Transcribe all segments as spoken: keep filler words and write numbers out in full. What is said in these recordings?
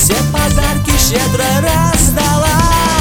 все подарки щедро раздала.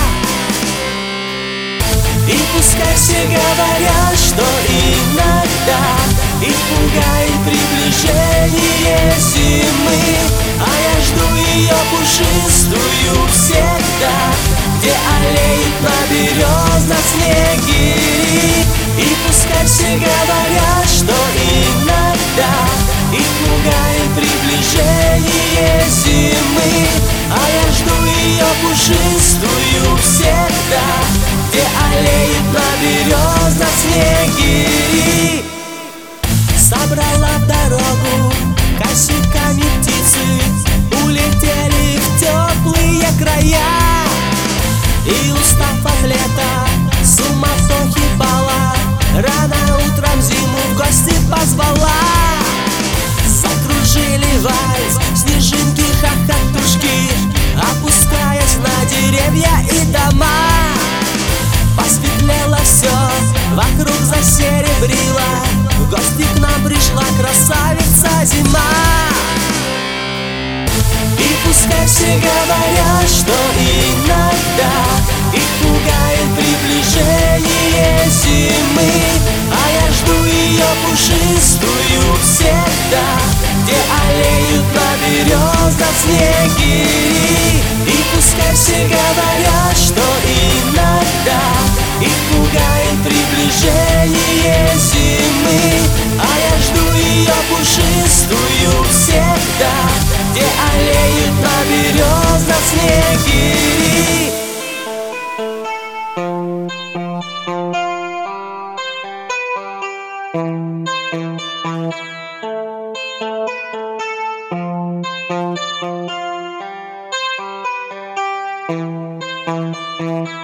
И пускай все говорят, что иногда их пугает приближение зимы, а я жду ее пушистую всегда, где аллеют на березнах снегири. И пускай все говорят, что иногда их пугает приближение зимы, а я жду ее пушистую всегда, где аллеют на березнах снегири. Собрала в дорогу косяками птицы, улетели в теплые края. И устав от лета, суматохи бала, рано утром зиму в гости позвала. Закружили вальс, снежинки, хохотушки, опускаясь на деревья и дома. Посветлело все, вокруг засеребрило, в гости к нам пришла красавица зима. И пускай все говорят, что иногда их пугает приближение зимы, а я жду ее пушистую всегда, где аллеют на березнах снегири. И пускай все говорят, что иногда их пугает приближение зимы, а я жду ее пушистую всегда, где аллеют на березнах снегири. Thank you.